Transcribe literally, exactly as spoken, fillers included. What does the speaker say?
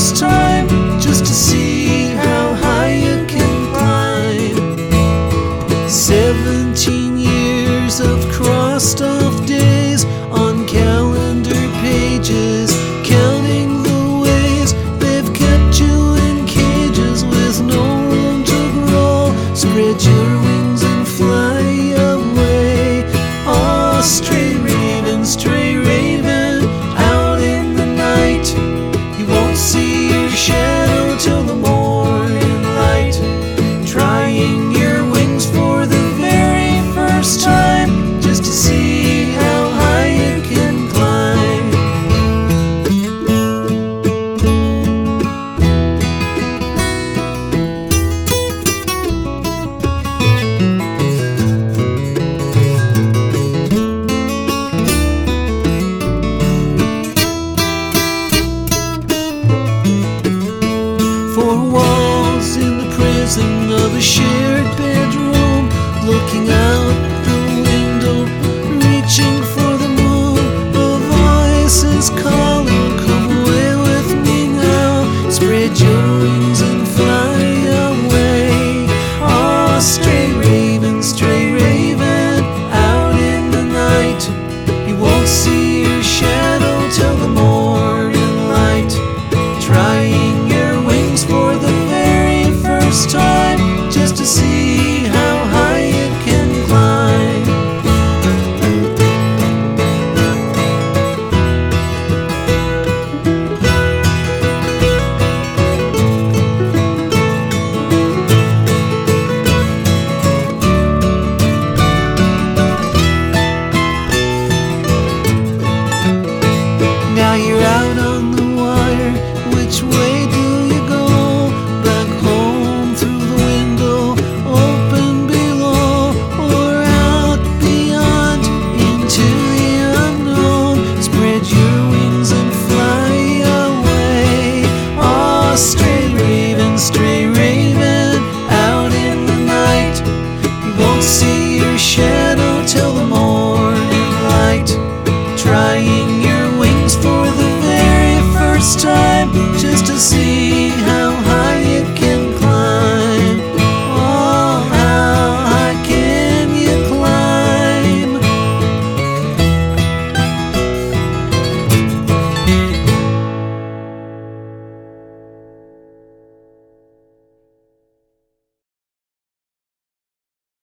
first time, just to see how high you can climb. Seventeen years of crossed off days on calendar pages, counting the ways they've kept you in cages with no room to grow. Spread your wings and fly away. Oh, stray raven, stray raven, out in the night. You won't see your shadow till the morning light. Trying your wings for the very first time, just to see how high you can climb. Four walls in the prison of a shared bedroom, looking out the window, reaching for the moon. A voice is calling.